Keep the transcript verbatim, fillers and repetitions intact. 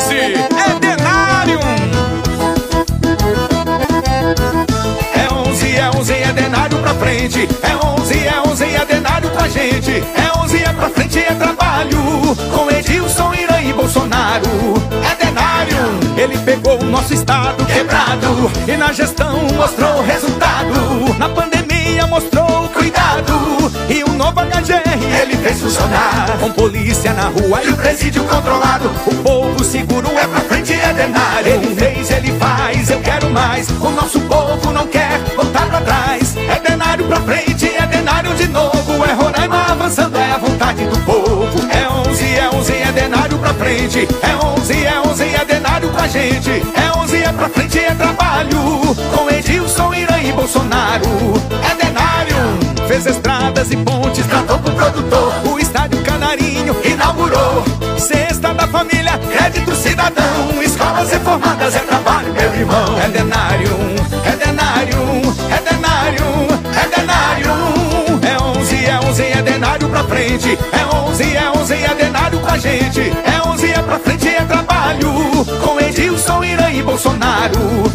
Esse é Denário. É onze, é onze, é Denário pra frente. É onze, é onze, é Denário com a gente. É onze, é pra frente, é trabalho. Com Edilson, Irã e Bolsonaro. É Denário. Ele pegou o nosso estado quebrado e na gestão mostrou o resultado. Na pandemia mostrou o cuidado e o novo H G R ele fez funcionar. Com polícia na rua e o presídio controlado, o povo seguro é pra frente, é Denário. Ele fez, ele faz, eu quero mais. O nosso povo não quer voltar pra trás. É Denário pra frente, é Denário de novo. É Roraima avançando, é a vontade do povo. É onze, é onze, é Denário pra frente. É onze, é onze, é Denário com a gente. É onze, é pra frente, é trabalho. Com Edilson, Irã e Bolsonaro. É Denário. Fez estradas e pontes, tratou pro produtor. O estádio Canarinho inaugurou. Cesta da família, crédito cidadão. Escolas reformadas, é trabalho, meu irmão. É Denário, é Denário, é Denário, é Denário. É onze, é onze, é Denário pra frente. É onze, é onze, é Denário com a gente. É onze, é pra frente, é trabalho. Com Edilson, Irã e Bolsonaro.